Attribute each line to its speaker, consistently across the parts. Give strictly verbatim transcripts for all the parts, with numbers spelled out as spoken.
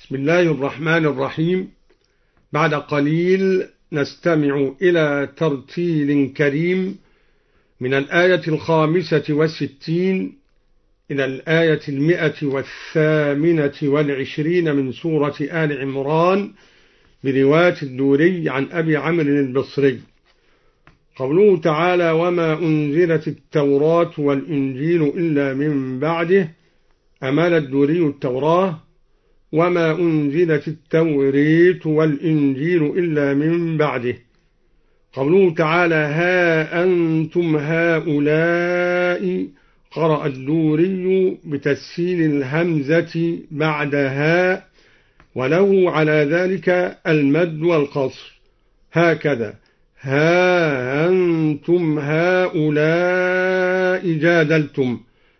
Speaker 1: بسم الله الرحمن الرحيم. بعد قليل نستمع إلى ترتيل كريم من الآية الخامسة والستين إلى الآية المئة والثامنة والعشرين من سورة آل عمران برواية الدوري عن أبي عمرو البصري. قوله تعالى: وما أنزلت التوراة والإنجيل إلا من بعده. أمال الدوري التوراة: وما أنزلت التوريت والإنجيل إلا من بعده. قوله تعالى: ها أنتم هؤلاء. قرأ الدوري بتسهيل الهمزة بعدها، وله على ذلك المد والقصر، هكذا: ها أنتم هؤلاء جادلتم.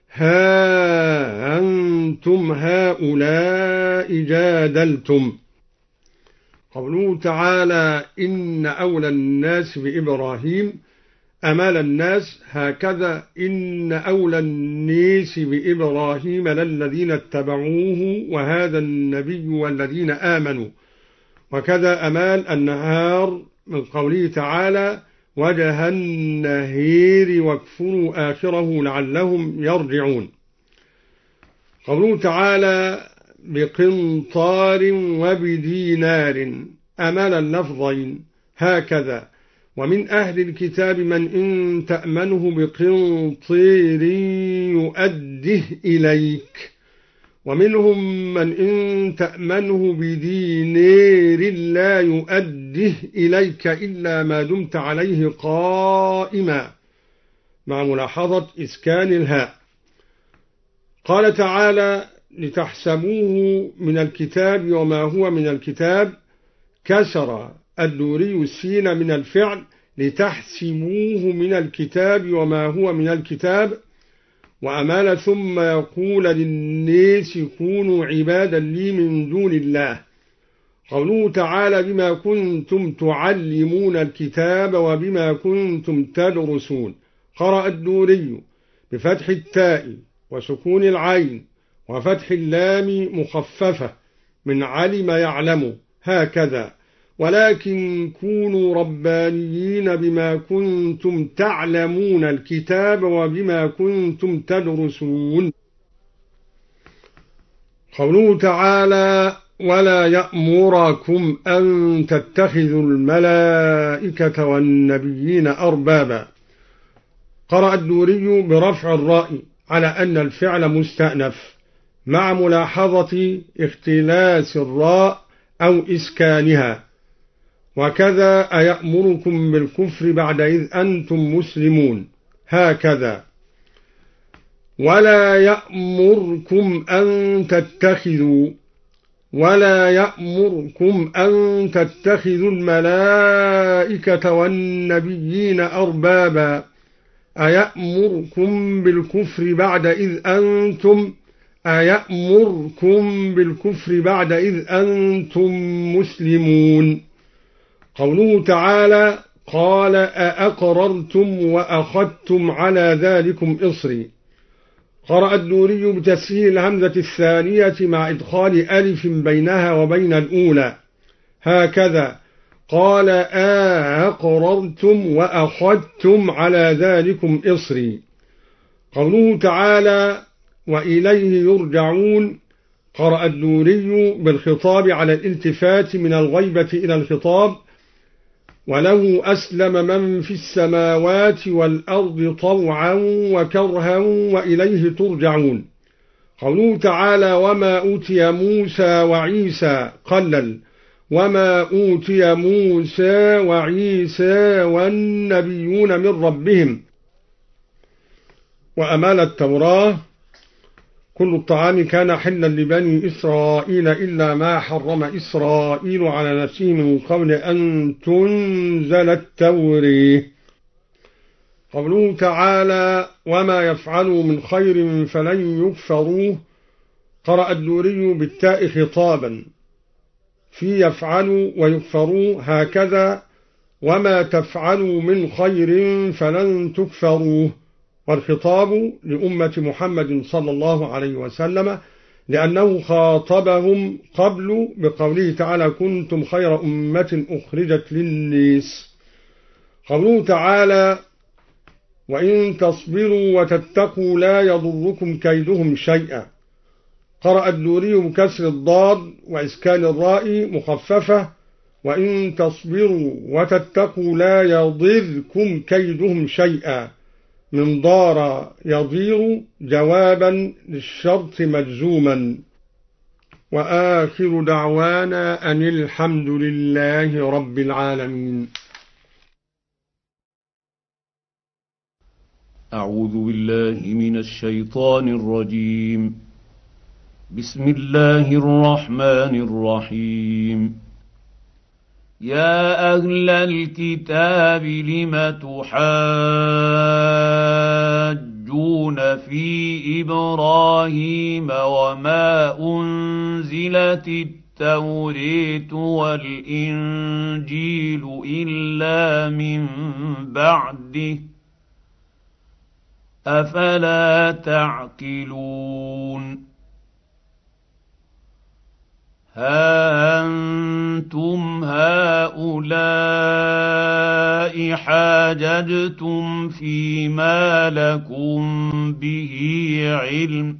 Speaker 1: ها أنتم هؤلاء جادلتم. قوله تعالى: إن أولى الناس بإبراهيم. أمال الناس هكذا: إن أولى الناس بإبراهيم للذين اتبعوه وهذا النبي والذين آمنوا. وكذا أمال النهار من قوله تعالى: وجه النهير واكفروا آخره لعلهم يرجعون. قوله تعالى: بقنطار وبدينار. أمال اللفظين هكذا: ومن أهل الكتاب من إن تأمنه بقنطير يؤده إليك، ومنهم من إن تأمنه بدينار لا يؤده إليك إلا ما دمت عليه قائما، مع ملاحظة إسكان الهاء. قال تعالى: لتحسبوه من الكتاب وما هو من الكتاب. كسر الدوري السين من الفعل لتحسبوه من الكتاب وما هو من الكتاب. وأمال ثم يقول للناس كونوا عبادا لي من دون الله. قوله تعالى: بما كنتم تعلمون الكتاب وبما كنتم تدرسون. قرأ الدوري بفتح التاء وسكون العين وفتح اللام مخففة من علم يعلم، هكذا: ولكن كونوا ربانيين بما كنتم تعلمون الكتاب وبما كنتم تدرسون. قوله تعالى: ولا يأمركم أن تتخذوا الملائكة والنبيين أربابا. قرأ الدوري برفع الراء على أن الفعل مستأنف، مع ملاحظة اختلاس الراء أو إسكانها. وكذا: أيأمركم بالكفر بعد إذ أنتم مسلمون، هكذا: ولا يأمركم أن تتخذوا ولا يأمركم أن تتخذوا الملائكة والنبيين أربابا. أيأمركم بالكفر بعد إذ أنتم أيأمركم بالكفر بعد إذ أنتم مسلمون. قوله تعالى: قال: أأقررتم وأخذتم على ذلكم إصري. قرأ الدوري بتسهيل الهمزة الثانية مع إدخال ألف بينها وبين الأولى، هكذا: قال: أأقررتم وأخذتم على ذلكم إصري. قوله تعالى: وإليه يرجعون. قرأ الدوري بالخطاب على الالتفات من الغيبة إلى الخطاب: وله أسلم من في السماوات والأرض طوعا وكرها وإليه ترجعون. قوله تعالى: وما أوتي موسى وعيسى. قلل: وما أوتي موسى وعيسى والنبيون من ربهم. وأمال التوراة: كل الطعام كان حلا لبني إسرائيل إلا ما حرم إسرائيل على نفسه من قبل أن تنزل التوراة. قوله تعالى: وما يفعلوا من خير فلن يكفروه. قرأ الدوري بالتاء خطابا في يفعلوا ويكفروا، هكذا: وما تفعلوا من خير فلن تكفروه. والخطاب لأمة محمد صلى الله عليه وسلم لأنه خاطبهم قبل بقوله تعالى كنتم خير أمة أخرجت للناس. قوله تعالى وإن تصبروا وتتقوا لا يضركم كيدهم شيئا، قرأ الدوري بكسر الضاد وإسكان الراء مخففة وإن تصبروا وتتقوا لا يضركم كيدهم شيئا، من ضار يضير جوابا للشرط مجزوما. وآخر دعوانا أن الحمد لله رب العالمين.
Speaker 2: أعوذ بالله من الشيطان الرجيم. بسم الله الرحمن الرحيم. يا أهل الكتاب لم تحاجون في إبراهيم وما أنزلت التوراة والإنجيل إلا من بعده أفلا تعقلون. ها أنتم هؤلاء حاججتم فيما لكم به علم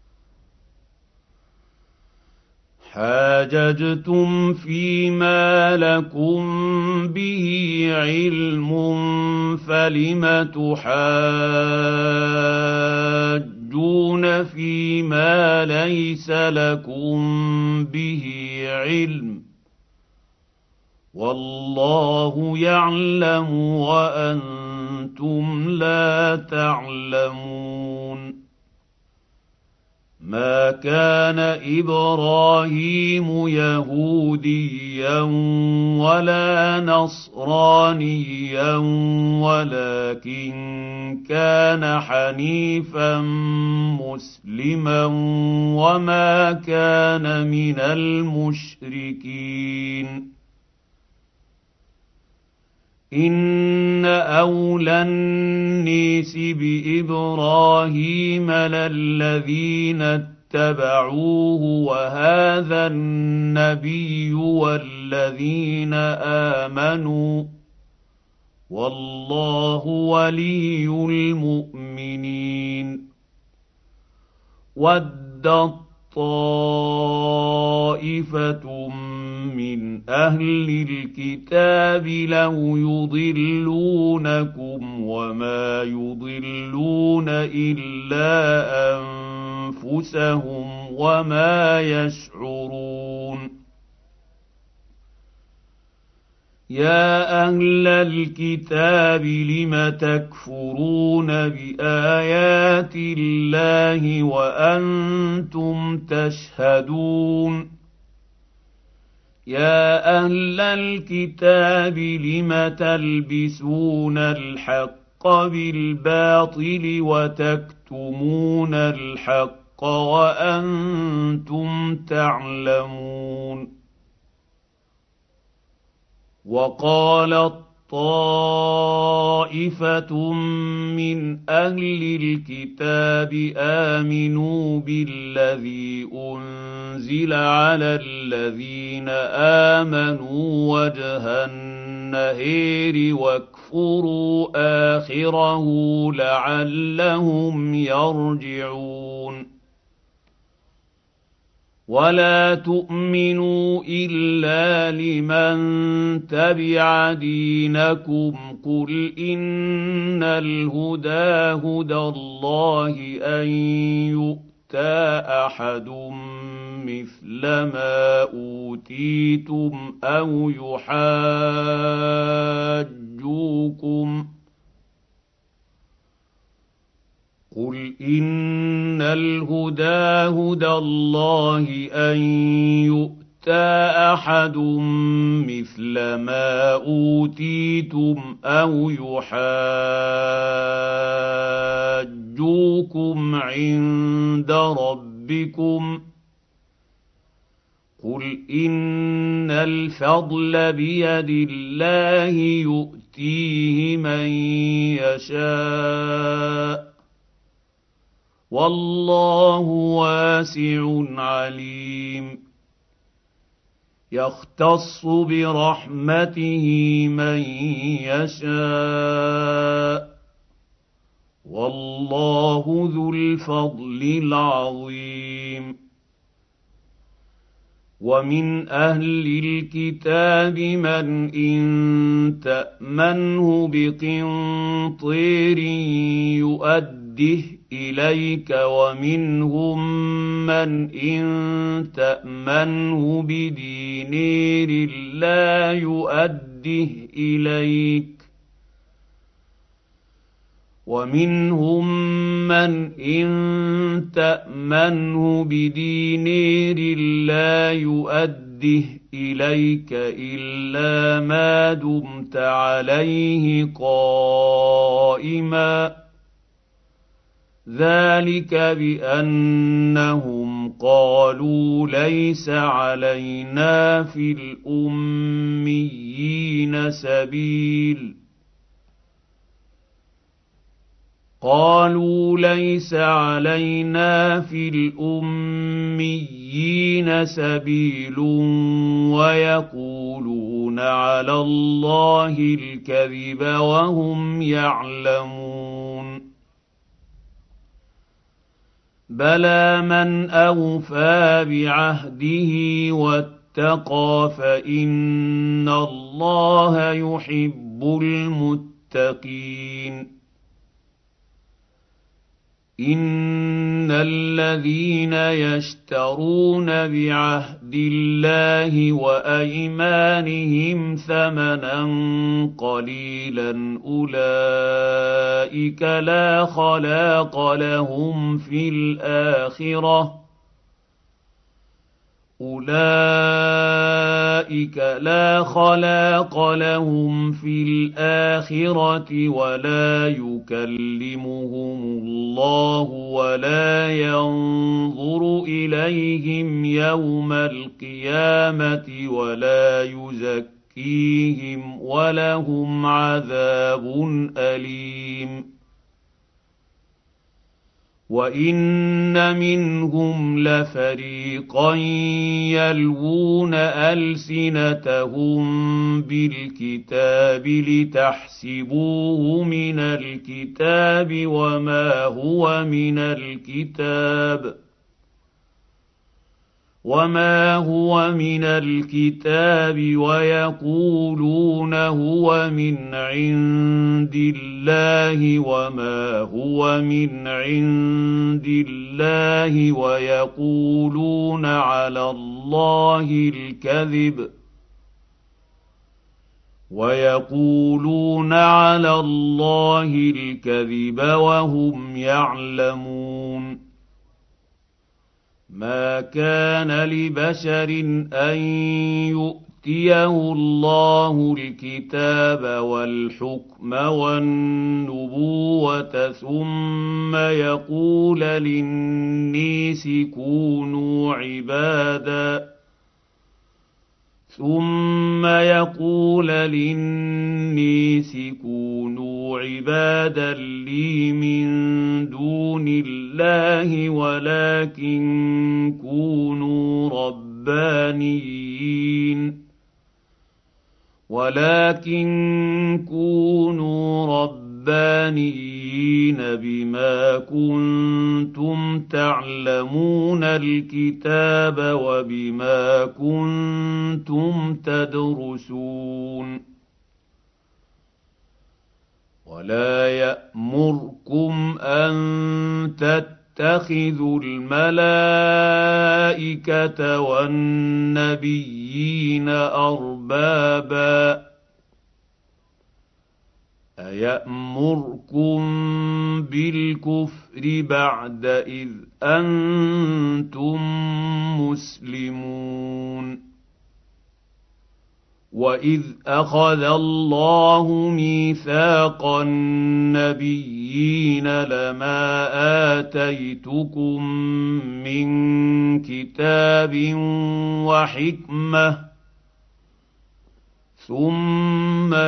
Speaker 2: حاججتم فيما لكم به علم فلم تحاجون فيما ليس لكم به علم والله يعلم وأنتم لا تعلمون. ما كان إبراهيم يهوديا ولا نصرانيا ولكن كان حنيفا مسلما وما كان من المشركين. إن أولى الناس بإبراهيم للذين اتبعوه وهذا النبي والذين آمنوا والله ولي المؤمنين. ودت طائفة من أهل الكتاب لو يضلونكم وما يضلون إلا أنفسهم وما يشعرون. يا أهل الكتاب لم تكفرون بآيات الله وأنتم تشهدون. يا أهل الكتاب لم تلبسون الحق بالباطل وتكتمون الحق وأنتم تعلمون. وقالت طائفة من أهل الكتاب آمنوا بالذي أنزل على الذين آمنوا وجه النهار واكفروا آخره لعلهم يرجعون. ولا تؤمنوا إلا لمن تبع دينكم قل إن الهدى هدى الله أن يؤتى أحد مثل ما أوتيتم أو يحاجوكم قل إن الهدى هدى الله أن يؤتى أحد مثل ما أوتيتم أو يحاجوكم عند ربكم قل إن الفضل بيد الله يؤتيه من يشاء والله واسع عليم يختص برحمته من يشاء والله ذو الفضل العظيم ومن اهل الكتاب من ان تامنه بقنطير يؤده اليك ومنهم من ان تامنه بدينار لا يؤده اليك ومنهم من إن تأمنه بدينار لا يؤده إليك إلا ما دمت عليه قائما ذلك بأنهم قالوا ليس علينا في الأميين سبيل قالوا ليس علينا في الأميين سبيل ويقولون على الله الكذب وهم يعلمون بلى من أوفى بعهده واتقى فإن الله يحب المتقين إن الذين يشترون بعهد الله وأيمانهم ثمنا قليلا أولئك لا خلاق لهم في الآخرة أولئك لا خلاق لهم في الآخرة ولا يكلمهم الله ولا ينظر إليهم يوم القيامة ولا يزكيهم ولهم عذاب أليم وإن منهم لفريقا يلوون ألسنتهم بالكتاب لتحسبوه من الكتاب وما هو من الكتاب وما هو من الكتاب ويقولون هو من عند الله وما هو من عند الله ويقولون على الله الكذب ويقولون على الله الكذب وهم يعلمون ما كان لبشر أن يؤتيه الله الكتاب والحكم والنبوة ثم يقول للناس كونوا عبادا ثم يقول للناس كونوا عبادا لي من دون الله ولكن كونوا ربانيين ولكن كونوا ربانيين بما كنتم تعلمون الكتاب وبما كنتم تدرسون ولا يأمركم أن تتخذوا الملائكة والنبيين أربابا أيأمركم بالكفر بعد إذ أنتم مسلمون وإذ أخذ الله ميثاق النبيين لما آتيتكم من كتاب وحكمة ثم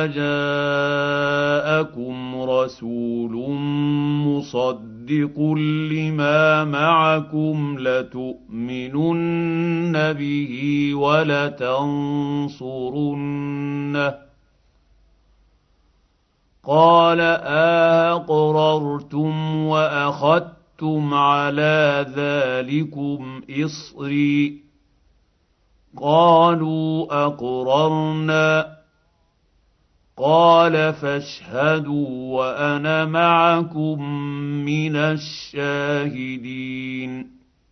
Speaker 2: جاءكم رسول مصدق لما معكم لتؤمنن به ولتنصرنه قال أأقررتم وأخذتم على ذلكم إصري قالوا أقررنا قال فاشهدوا وأنا معكم من الشاهدين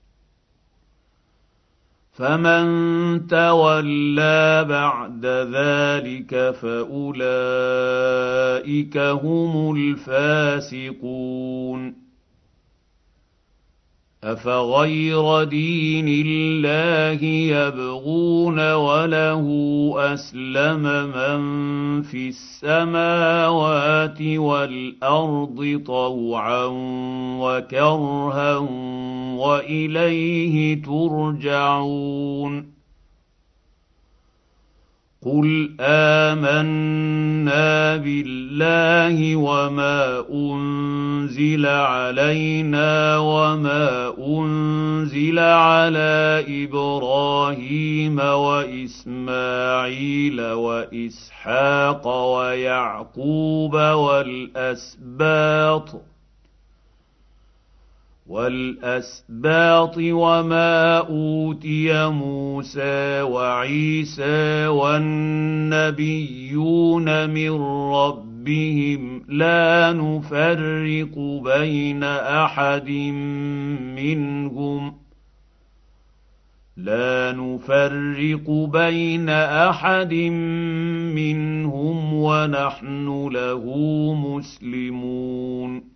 Speaker 2: فمن تولى بعد ذلك فأولئك هم الفاسقون أفغير دين الله يبغون وله أسلم من في السماوات والأرض طوعا وكرها وإليه ترجعون قل آمنا بالله وما أنزل علينا وما أنزل على إبراهيم وإسماعيل وإسحاق ويعقوب والأسباط والأسباط وما أوتي موسى وعيسى والنبيون من ربهم لا نفرق بين أحد منهم لا نفرق بين أحد منهم ونحن له مسلمون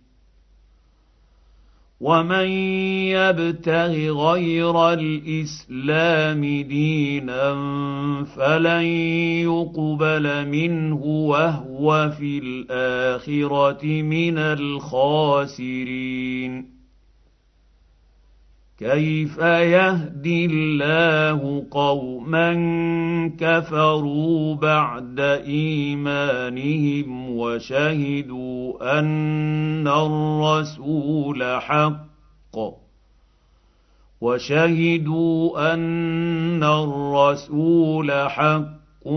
Speaker 2: ومن يبتغ غير الإسلام دينا فلن يقبل منه وهو في الآخرة من الخاسرين كيف يهدي الله قوما كفروا بعد إيمانهم وشهدوا أن الرسول حق وشهدوا أن الرسول حق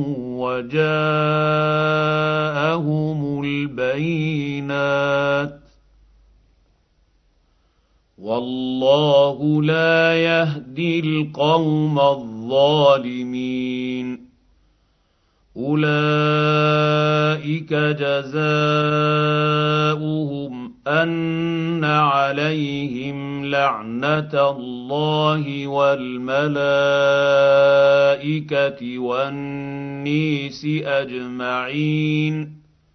Speaker 2: وجاءهم البينات والله لا يهدي القوم الظالمين أولئك جزاؤهم أن عليهم لعنة الله والملائكة والناس أجمعين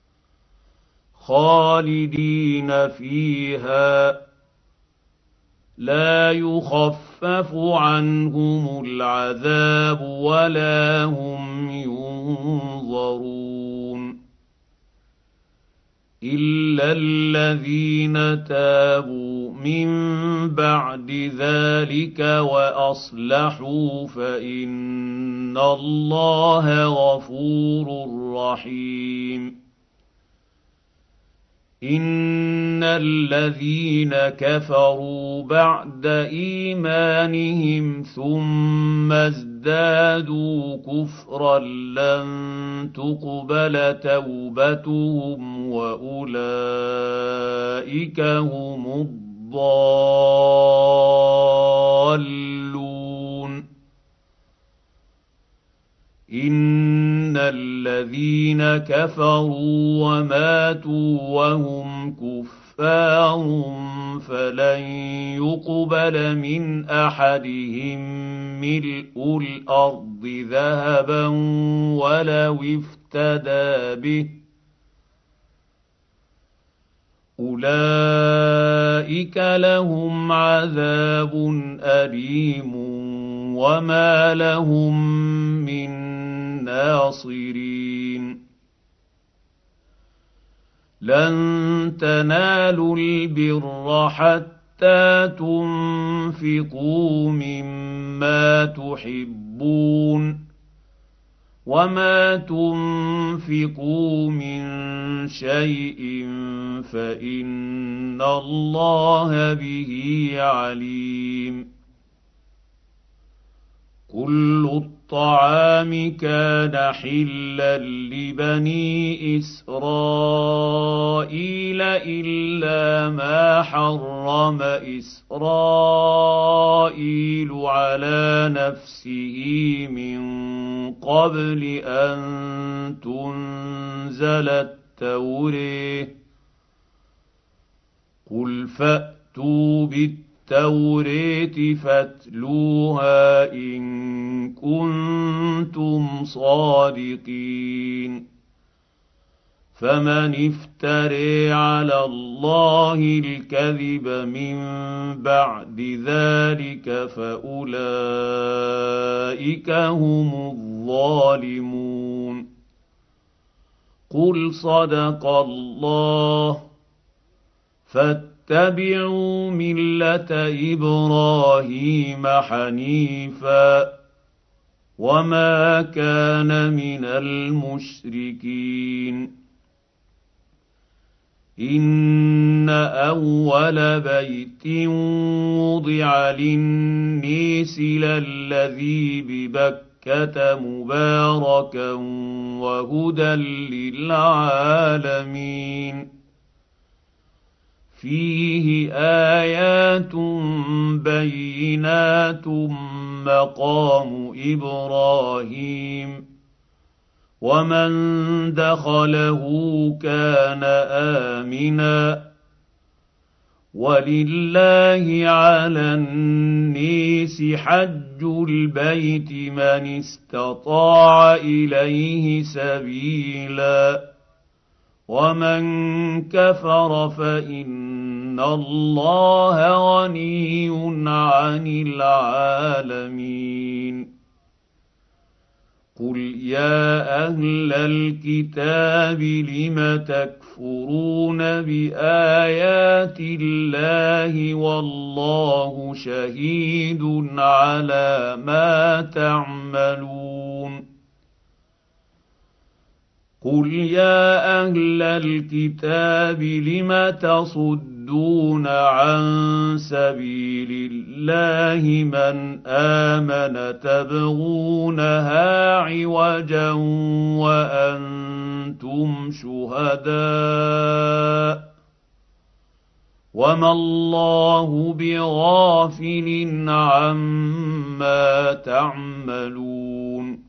Speaker 2: خالدين فيها لا يخفف عنهم العذاب ولا هم ينظرون إلا الذين تابوا من بعد ذلك وأصلحوا فإن الله غفور رحيم إن الذين كفروا بعد إيمانهم ثم ازدادوا كفرا لن تقبل توبتهم وأولئك هم الضالون إن الذين كفروا وماتوا وهم كفار فلن يقبل من أحدهم ملء الأرض ذهبا ولو افتدى به أولئك لهم عذاب أليم وما لهم من ناصرين لن تنالوا البر حتى تنفقوا مما تحبون وما تنفقوا من شيء فإن الله به عليم. كل الطعام كان حلا لبني إسرائيل إلا ما حرم إسرائيل على نفسه من قبل أن تنزل التوراة. قل فأتوا بالتوراة فاتلوها إن كنتم صادقين. فمن افتري على الله الكذب من بعد ذلك فأولئك هم الظالمون. قل صدق الله فاتبعوا ملة إبراهيم حنيفا وما كان من المشركين. إن أول بيت وضع للناس للذي ببكة مباركا وهدى للعالمين. فيه آيات بينات مقام إبراهيم ومن دخله كان آمنا. ولله على الناس حج البيت من استطاع إليه سبيلا ومن كفر فإن الله غني عن العالمين. قل يا أهل الكتاب لم تكفرون بآيات الله والله شهيد على ما تعملون. قل يا أهل الكتاب لم تصدون عن سبيل الله من آمن تبغونها عوجا وأنتم شهداء وما الله بغافل عما تعملون.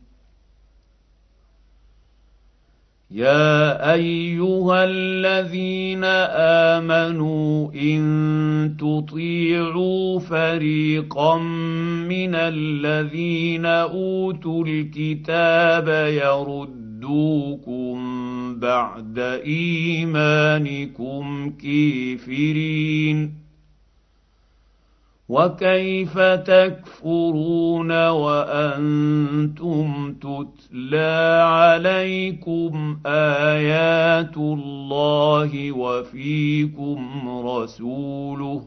Speaker 2: يا أيها الذين آمنوا إن تطيعوا فريقا من الذين أوتوا الكتاب يردوكم بعد إيمانكم كافرين. وكيف تكفرون وأنتم تتلى عليكم آيات الله وفيكم رسوله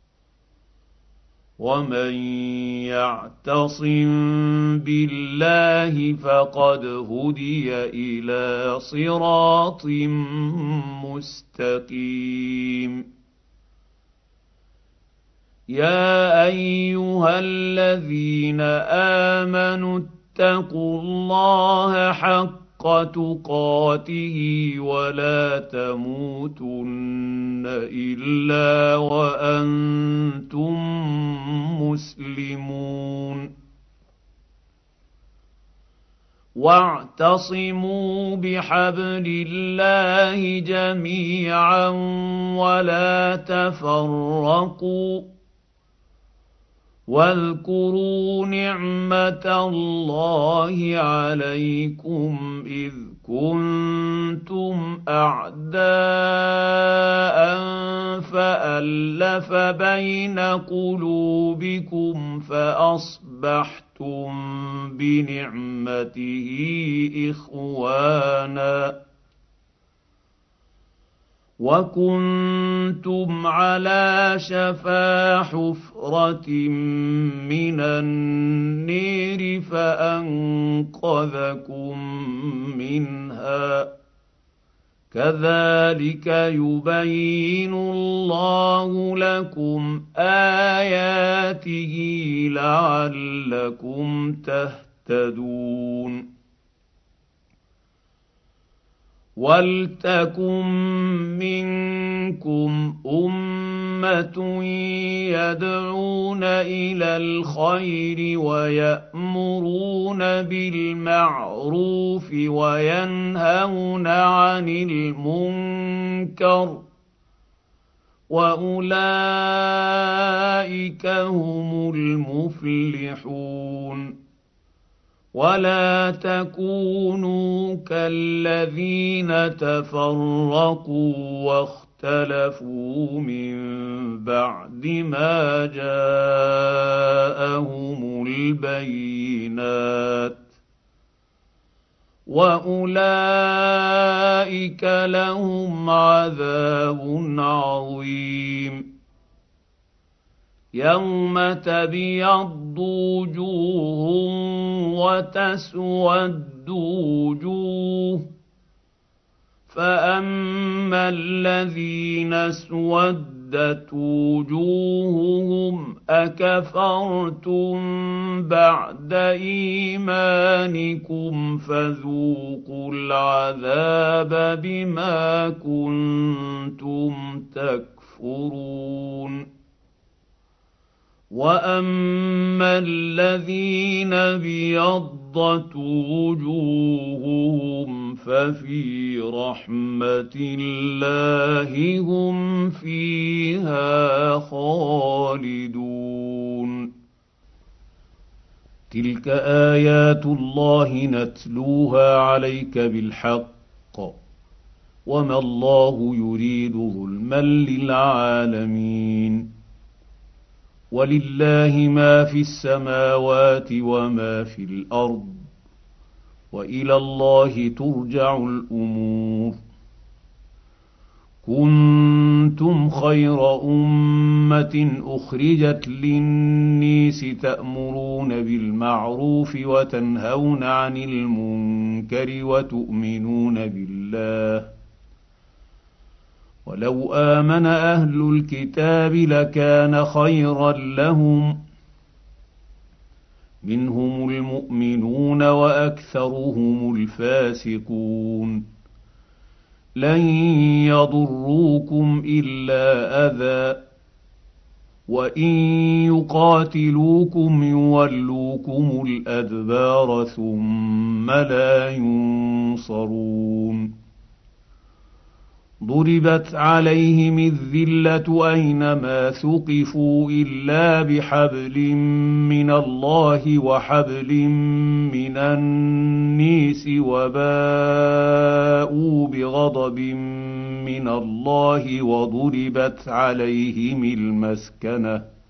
Speaker 2: ومن يعتصم بالله فقد هدي إلى صراط مستقيم. يا أيها الذين آمنوا اتقوا الله حق تقاته ولا تموتن إلا وأنتم مسلمون. واعتصموا بحبل الله جميعا ولا تفرقوا واذكروا نعمة الله عليكم إذ كنتم أعداء فألف بين قلوبكم فأصبحتم بنعمته إخوانا وكنتم على شفا حفرة من النير فأنقذكم أنقذكم منها كذلك يبين الله لكم آياته لعلكم تهتدون ولتكن منكم أمة يدعون إلى الخير ويأمرون بالمعروف وينهون عن المنكر وأولئك هم المفلحون ولا تكونوا كالذين تفرقوا واختلفوا من بعد ما جاءهم البينات وأولئك لهم عذاب عظيم يوم تبيض وجوه وتسود وجوه فأما الذين اسودت وجوههم أكفرتم بعد إيمانكم فذوقوا العذاب بما كنتم تكفرون وأما الذين ابيضت وجوههم ففي رحمة الله هم فيها خالدون تلك آيات الله نتلوها عليك بالحق وما الله يريد ظلما للعالمين ولله ما في السماوات وما في الأرض وإلى الله ترجع الأمور كنتم خير أمة أخرجت للناس تأمرون بالمعروف وتنهون عن المنكر وتؤمنون بالله ولو آمن أهل الكتاب لكان خيرا لهم منهم المؤمنون وأكثرهم الفاسقون لن يضروكم إلا أذى وإن يقاتلوكم يولوكم الأدبار ثم لا ينصرون ضربت عليهم الذلة أينما ثقفوا إلا بحبل من الله وحبل من الناس وباءوا بغضب من الله وضربت عليهم المسكنة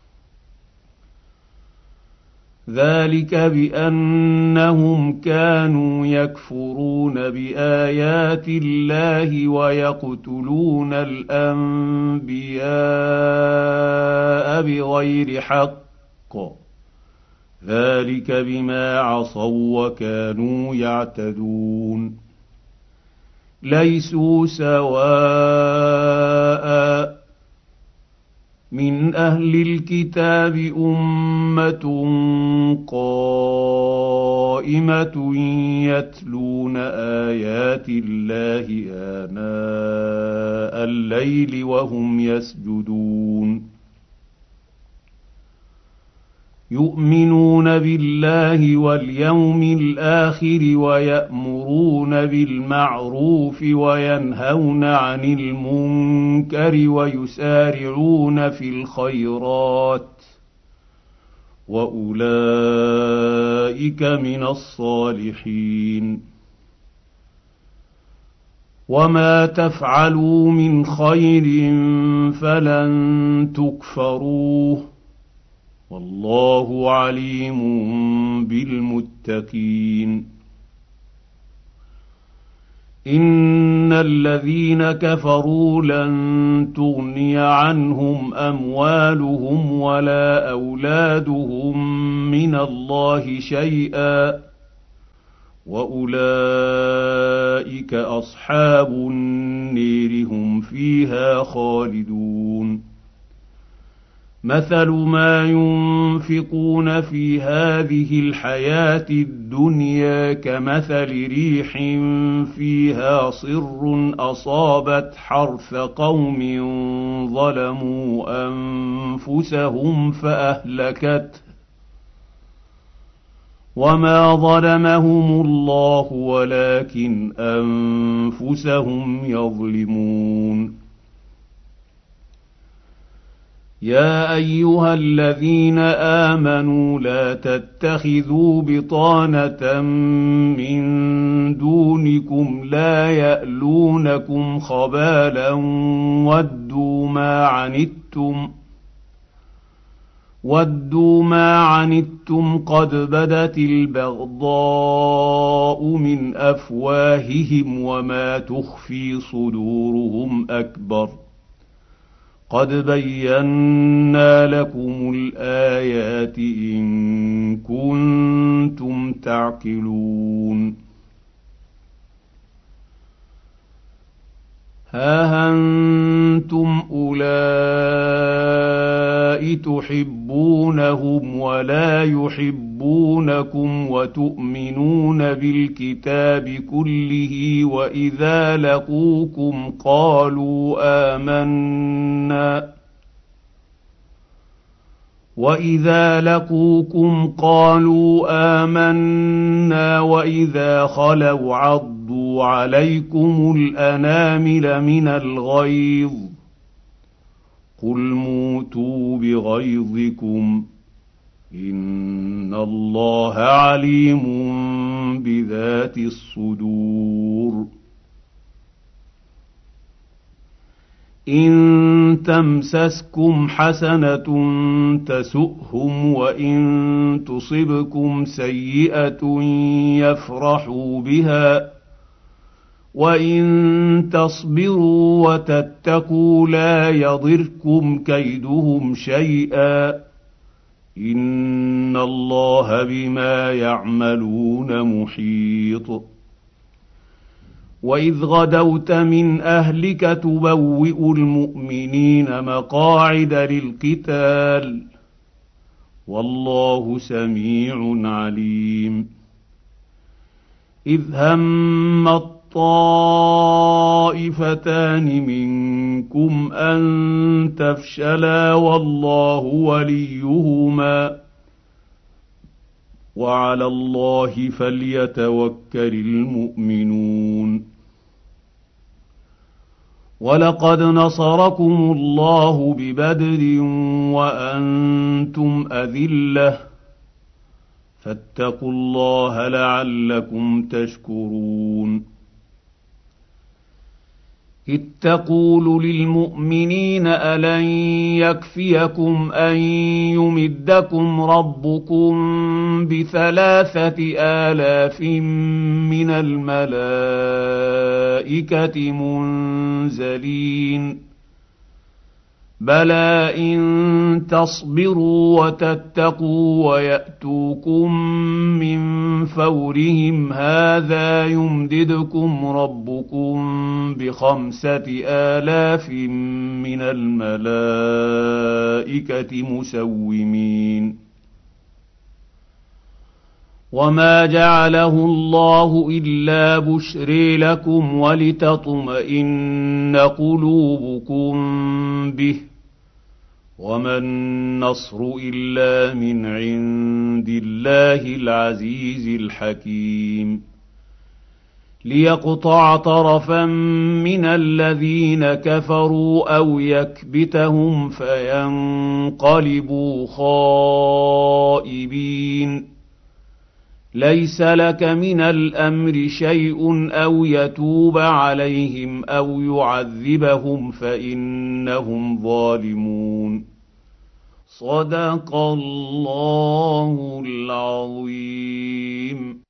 Speaker 2: ذلك بأنهم كانوا يكفرون بآيات الله ويقتلون الأنبياء بغير حق ذلك بما عصوا وكانوا يعتدون ليسوا سواء من أهل الكتاب أمة قائمة يتلون آيات الله آناء الليل وهم يسجدون يؤمنون بالله واليوم الآخر ويأمرون بالمعروف وينهون عن المنكر ويسارعون في الخيرات وأولئك من الصالحين وما تفعلوا من خير فلن تكفروه والله عليم بالمتقين إن الذين كفروا لن تغني عنهم أموالهم ولا أولادهم من الله شيئا وأولئك أصحاب النير هم فيها خالدون مثل ما ينفقون في هذه الحياة الدنيا كمثل ريح فيها صر أصابت حرث قوم ظلموا أنفسهم فأهلكته وما ظلمهم الله ولكن أنفسهم يظلمون يا أيها الذين آمنوا لا تتخذوا بطانة من دونكم لا يألونكم خبالا ودوا ما عنتم ودوا ما عنتم قد بدت البغضاء من أفواههم وما تخفي صدورهم أكبر قد بينا لكم الآيات إن كنتم تعقلون ها أنتم أولئك تحبونهم ولا يحبونكم وتؤمنون بالكتاب كله وإذا لقوكم قالوا آمنا وإذا لقوكم قالوا آمنا وإذا خلوا عضوا عليكم الأنامل من الغيظ قل موتوا بغيظكم إن الله عليم بذات الصدور إن تمسسكم حسنة تسؤهم وإن تصبكم سيئة يفرحوا بها وإن تصبروا وتتقوا لا يضركم كيدهم شيئا إن الله بما يعملون محيط وإذ غدوت من أهلك تبوئ المؤمنين مقاعد للقتال والله سميع عليم إذ هم الطائفتان منكم أن تفشلا والله وليهما وعلى الله فليتوكل المؤمنون ولقد نصركم الله ببدر وأنتم أذلة فاتقوا الله لعلكم تشكرون إذ تقول للمؤمنين ألن يكفيكم أن يمدكم ربكم بثلاثة آلاف من الملائكة منزلين بلى إن تصبروا وتتقوا ويأتوكم من فورهم هذا يمددكم ربكم بخمسة آلاف من الملائكة مسومين وما جعله الله إلا بشرى لكم ولتطمئن قلوبكم به وما النصر إلا من عند الله العزيز الحكيم ليقطع طرفا من الذين كفروا أو يكبتهم فينقلبوا خائبين ليس لك من الأمر شيء أو يتوب عليهم أو يعذبهم فإنهم ظالمون صدق الله العظيم.